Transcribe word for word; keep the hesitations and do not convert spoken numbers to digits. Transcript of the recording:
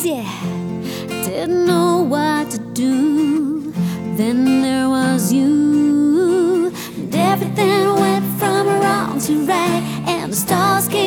crazy, didn't know what to do. Then there was you, and everything went from wrong to right, and the stars came